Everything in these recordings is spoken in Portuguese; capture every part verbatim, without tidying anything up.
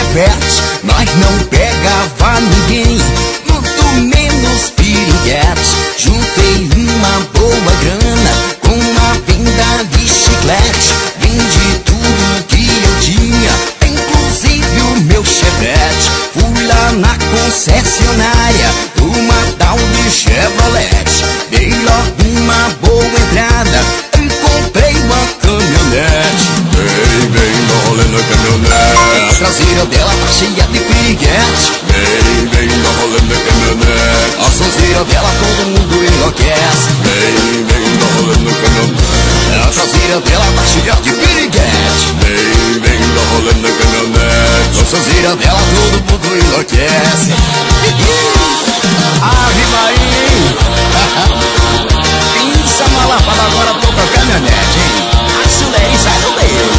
chevette, mas não pegava ninguém, muito menos piriguete. Juntei uma boa grana com uma venda de chiclete, vendi tudo que eu tinha, inclusive o meu chevette. Fui lá na concessionária, uma tal de Chevrolet, dei logo uma boa entrada e comprei uma caminhonete. Vem, vem, dá rolê na caminhonete. A traseira dela tá cheia de piriguete. Vem, vem, dá rolê na caminhonete. A sonzeira dela todo mundo enlouquece. Vem, vem, dá rolê na caminhonete. A traseira dela tá cheia de piriguete. Vem, vem, dá rolê na caminhonete. A sonzeira dela todo mundo enlouquece. Ave Maria. Pinça malafada, agora tô com a caminhonete, hein? Acelere e sai do meio.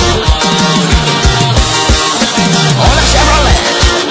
Olha a Chevrolet.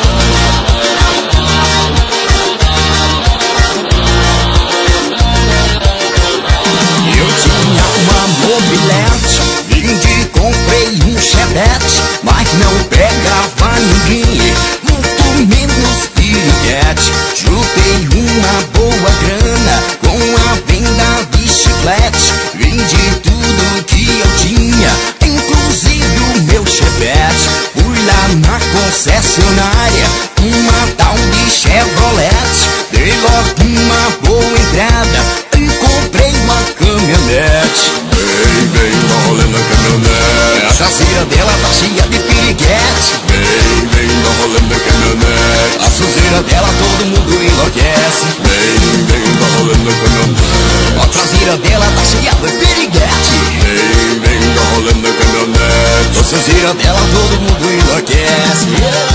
Eu tinha uma mobilete, vendi, comprei um chevette, mas não pegava ninguém, muito menos piriguete. Juntei uma boa grana com a venda de chiclete, vendi tudo que eu tinha, inclusive o meu chevette. Fui lá na concessionária, uma tal de Chevrolet, dei logo uma boa entrada e comprei uma caminhonete. Vem, vem, dá rolê na caminhonete. A traseira dela tá cheia de piriguete. Vem, vem, dá rolê na caminhonete. A sujeira dela todo mundo enlouquece. Vem, vem, dá rolê na caminhonete. A traseira dela tá cheia de piriguete. Vem, vem, dá rolê na caminhonete. A sujeira dela todo mundo enlouquece.